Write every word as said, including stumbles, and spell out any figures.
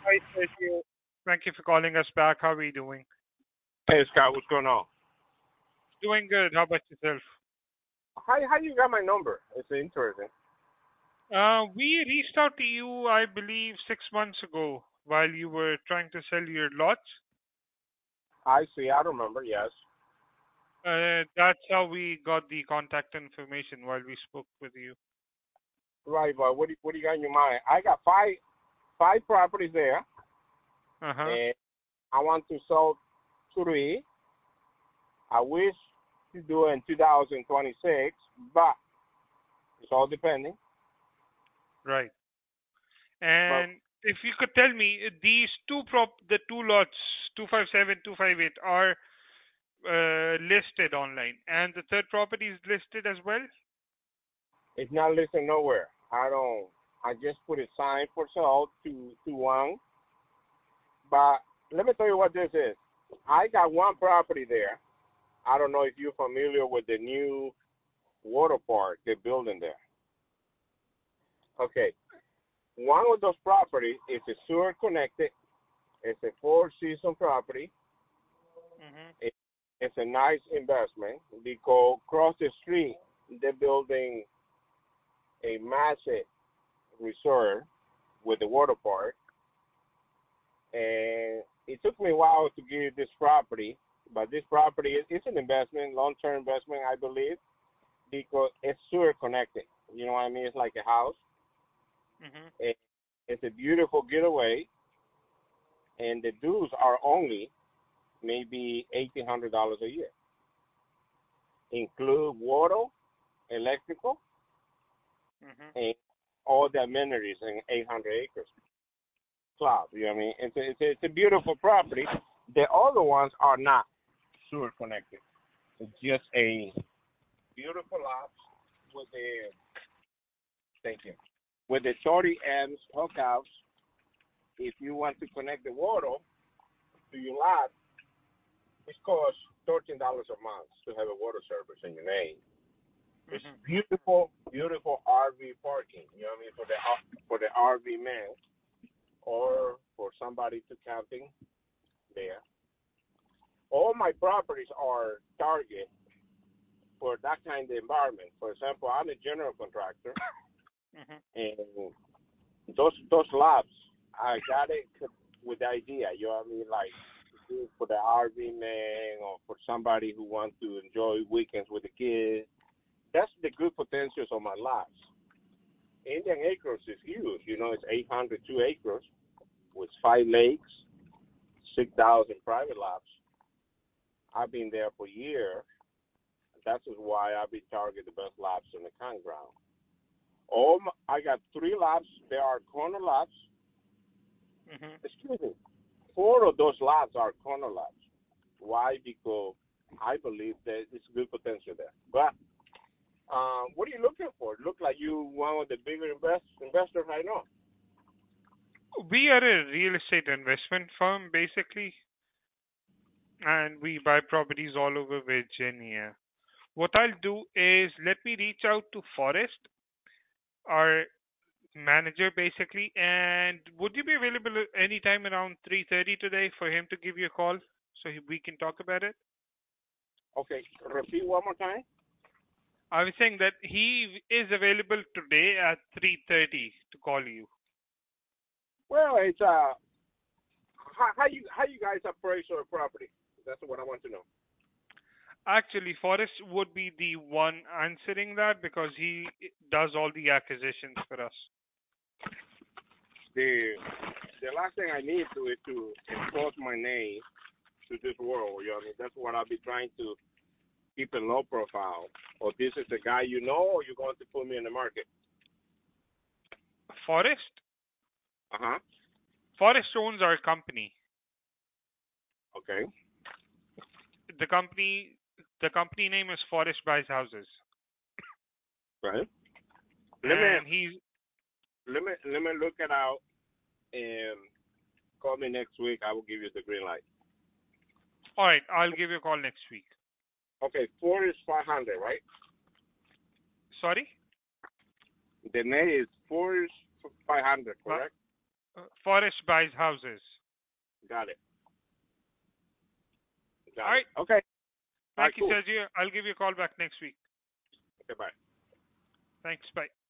Hi, Sergio. Thank you for calling us back. How are you doing? Hey Scott, what's going on? Doing good. How about yourself? How how you got my number? It's interesting. Uh, we reached out to you, I believe, six months ago while you were trying to sell your lots. I see. I remember. Yes. Uh, that's how we got the contact information while we spoke with you. Right, but what do what do you got in your mind? I got five five properties there, Uh huh. and I want to sell three. I wish to do it in two thousand twenty-six, but it's all depending. Right. But And if you could tell me, uh, these two prop, the two lots, two five seven, two five eight, are uh, listed online, and the third property is listed as well. it's not listed nowhere. I don't. I just put a sign for sale to to one. But let me tell you what this is. I got one property there. I don't know if you're familiar with the new water park they're building there. Okay, one of those properties is a sewer connected. It's a four season property. Mhm. It, it's a nice investment because across the street they're building a massive resort with the water park. And it took me a while to get this property, but this property is it's an investment, long term investment, I believe, because it's sewer connected. You know what I mean? It's like a house. Mhm. It, it's a beautiful getaway, and the dues are only maybe eighteen hundred dollars a year. Include water, electrical, Mhm. and all the amenities in eight hundred acres. Club, you know what I mean? It's a, it's a, it's a beautiful property. The other ones are not sewer connected. It's just a beautiful lot with the thank you with the thirty amps hookouts. If you want to connect the water to your lot, it costs thirteen dollars a month to have a water service in your name. It's Mhm. beautiful, beautiful R V parking. You know what I mean for the for the R V man or for somebody to camping there. All my properties are target for that kind of environment. For example, I'm a general contractor, Mhm. and those those labs, I got it with the idea. You know what I mean? Like for the R V man or for somebody who wants to enjoy weekends with the kids. That's the good potentials of my labs. Indian Acres is huge. You know, it's eight hundred two acres with five lakes, six thousand private labs. I've been there for years. That's why I've been targeting the best labs in the campground. All my, I got three labs. There are corner labs. Mhm. Excuse me. Four of those labs are corner labs. Why? Because I believe that it's good potential there. But um, what are you looking for? Look like you one of the bigger invest, investors I know. We are a real estate investment firm, basically, and we buy properties all over Virginia. What I'll do is let me reach out to Forrest, our manager, basically, and would you be available anytime around three thirty today for him to give you a call so he- we can talk about it? Okay, repeat one more time. I was saying that he is available today at three thirty to call you. Well, it's uh, how, how you how you guys appraise your property? That's what I want to know. Actually, Forrest would be the one answering that because he does all the acquisitions for us. The the last thing I need to is to expose my name to this world. You know what I mean? That's what I'll be trying to keep a low profile. Or this is the guy you know, or you're going to put me in the market. Forrest? Uh huh. Forrest owns our company. Okay. The company the company name is Forrest Buys Houses. Right. Let me And he's let me let me look it out and call me next week. I will give you the green light. all right, I'll give you a call next week. Okay. Four is five hundred, right? Sorry? The name is four is five hundred, Uh, correct? Uh, Forest buys houses. Got it. All Got it. right. Okay. All right. Thank you, Cool. Sergio. I'll give you a call back next week. Okay. Bye. Thanks. Bye.